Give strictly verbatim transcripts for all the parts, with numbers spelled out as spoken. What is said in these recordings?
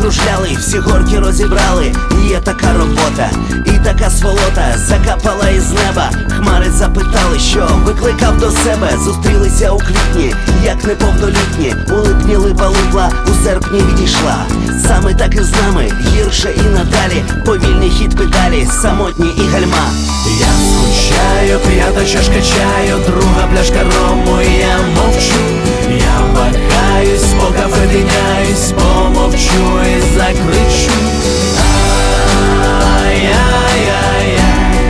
кружляли, всі горки розібрали. Є така робота і така сволота закапала із неба. Хмари запитали, що викликав до себе. Зустрілися у квітні, як неповнолітні. У липні липа липла, у серпні відійшла. Саме так і з нами, гірше і надалі. Повільний хід педалі, самотні і гальма. Я скучаю, п'ята чашка чаю, друга пляшка рому, і я мовчу. Я вагаюсь, по кафе тиняюсь, помовчу і закричу. Ай-яй-яй-яй.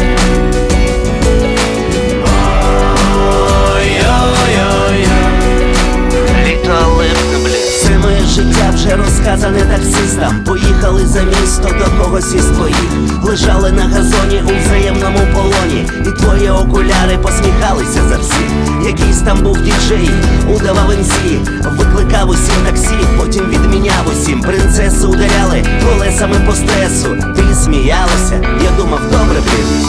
Ой-ой-ой-ой. Літо липне, блін. Все моє життя вже розказане таксистам. Поїхали за місто до когось із твоїх. Лежали на газоні у взаємному полоні. І твої окуляри посміхалися за всіх. Якийсь там був діджей, удавав ем сі. Викликав усім таксі, потім відміняв усім. Принцесу ударяли колесами по стресу. Ти сміялася, я думав, добре, блін.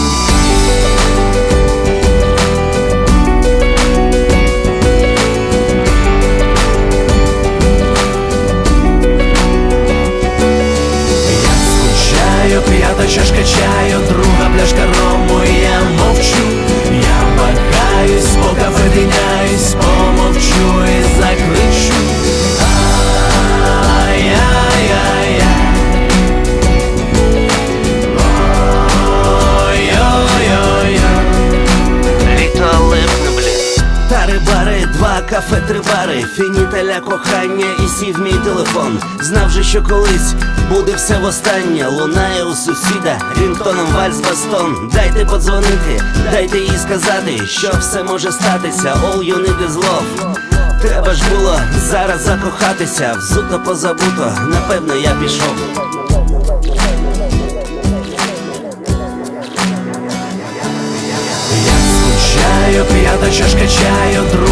П'ята чашка чаю, друга пляшка рому, і я мовчу. Я вагаюсь, по кафе тиняюсь, помовчу і закричу. Ай-яй-яй-яй. Ой-ой-ой-ой. Літо липне, блін. Тари-бари, два кафе, три бари. Фініталя кохання і сів мій телефон. Знав же, що колись буде все востаннє. Лунає у сусіда рінгтоном вальс-бастон. Дайте подзвонити, дайте їй сказати, що все може статися. All you need is love. Треба ж було зараз закохатися. Взуто позабуто, напевно я пішов. Я скучаю, п'ята чашка чаю, друга